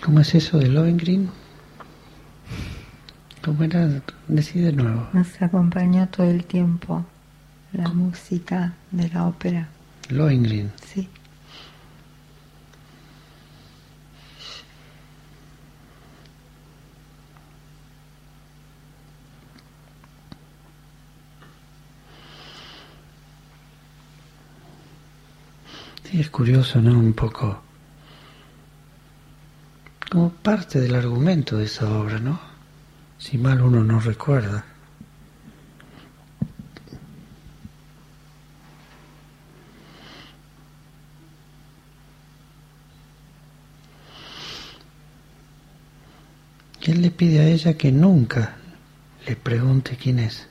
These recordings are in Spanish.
¿Cómo es eso de Lohengrin? ¿Cómo era? Decí de nuevo. Nos acompañó todo el tiempo la música de la ópera. Lohengrin. Sí. Sí, es curioso, ¿no? Un poco como parte del argumento de esa obra, ¿no? Si mal uno no recuerda. Y él le pide a ella que nunca le pregunte quién es.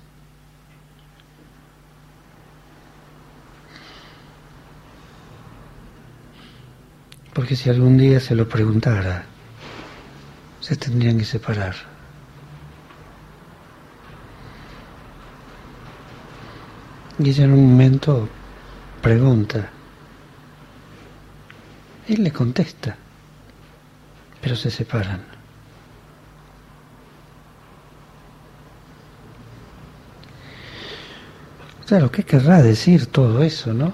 Porque si algún día se lo preguntara, se tendrían que separar. Y ella en un momento pregunta. Él le contesta, pero se separan. Claro, ¿qué querrá decir todo eso, no?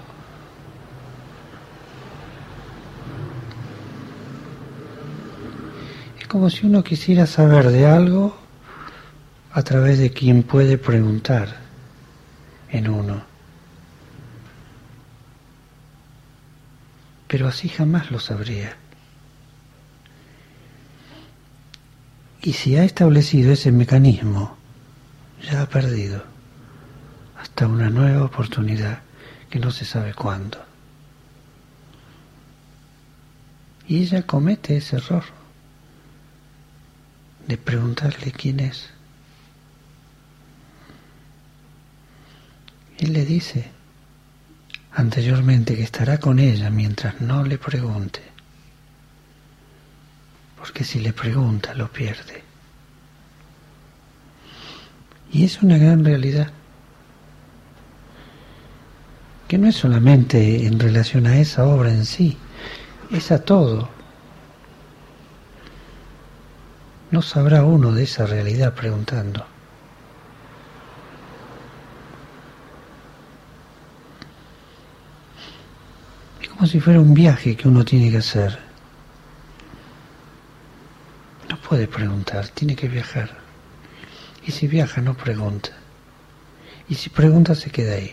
Es como si uno quisiera saber de algo a través de quien puede preguntar en uno. Pero así jamás lo sabría. Y si ha establecido ese mecanismo, ya ha perdido hasta una nueva oportunidad que no se sabe cuándo. Y ella comete ese error de preguntarle quién es. Él le dice anteriormente que estará con ella mientras no le pregunte, porque si le pregunta lo pierde. Y es una gran realidad, que no es solamente en relación a esa obra en sí, es a todo. No sabrá uno de esa realidad preguntando. Es como si fuera un viaje que uno tiene que hacer. No puede preguntar, tiene que viajar. Y si viaja no pregunta. Y si pregunta se queda ahí.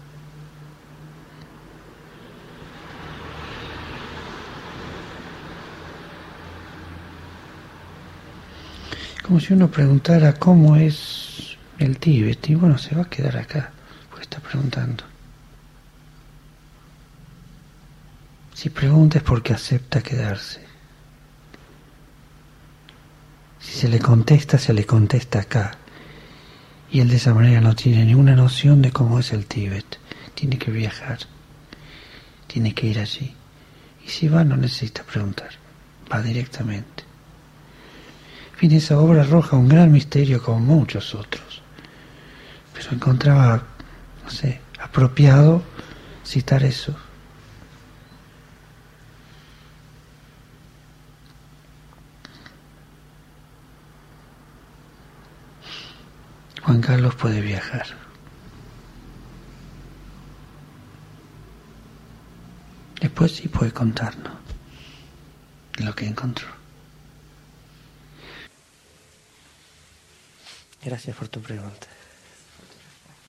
Como si uno preguntara cómo es el Tíbet. Y bueno, se va a quedar acá, porque está preguntando. Si pregunta es porque acepta quedarse. Si se le contesta acá. Y él de esa manera no tiene ninguna noción de cómo es el Tíbet. Tiene que viajar. Tiene que ir allí. Y si va no necesita preguntar. Va directamente. En fin, esa obra arroja un gran misterio como muchos otros. Pero encontraba, no sé, apropiado citar eso. Juan Carlos puede viajar. Después sí puede contarnos lo que encontró. Gracias por tu pregunta.